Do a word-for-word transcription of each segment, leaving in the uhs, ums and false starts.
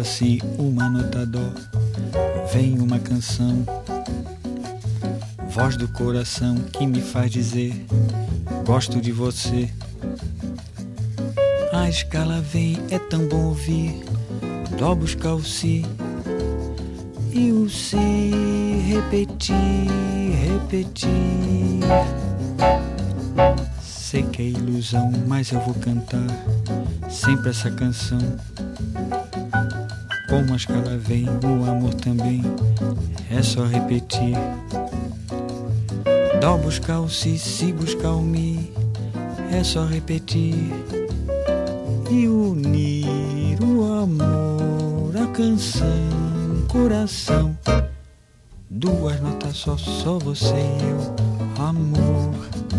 si, uma nota dó, vem uma canção, voz do coração que me faz dizer: gosto de você. A escala vem, é tão bom ouvir, dó buscar o si, e o si repetir, repetir. Sei que é ilusão, mas eu vou cantar sempre essa canção. Como a escala vem, o amor também, é só repetir. Dó buscar o si, si buscar o mi, é só repetir. E unir o amor, a canção, coração. Duas notas só, só você e eu, amor.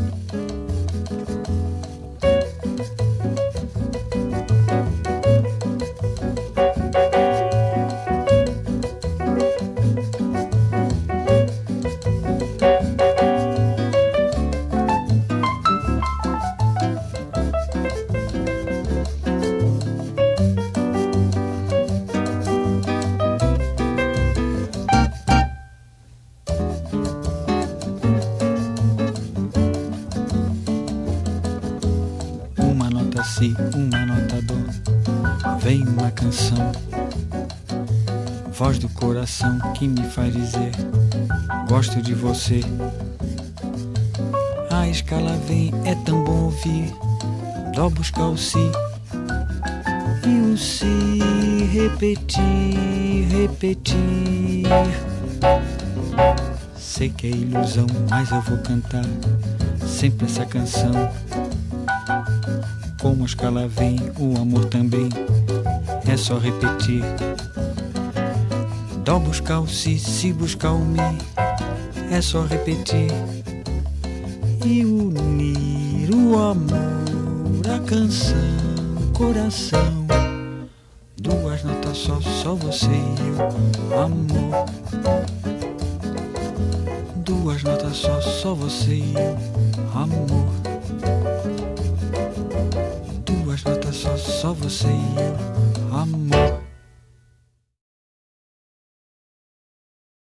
Si, uma nota dó, vem uma canção, voz do coração que me faz dizer: gosto de você. A escala vem, é tão bom ouvir, dó buscar o si, e o si repetir, repetir. Sei que é ilusão, mas eu vou cantar sempre essa canção. Como a escala vem, o amor também, é só repetir. Dó buscar o si, si buscar o mi, é só repetir. E unir o amor, a canção, coração. Duas notas só, só você e eu, amor. Duas notas só, só você e eu, amor.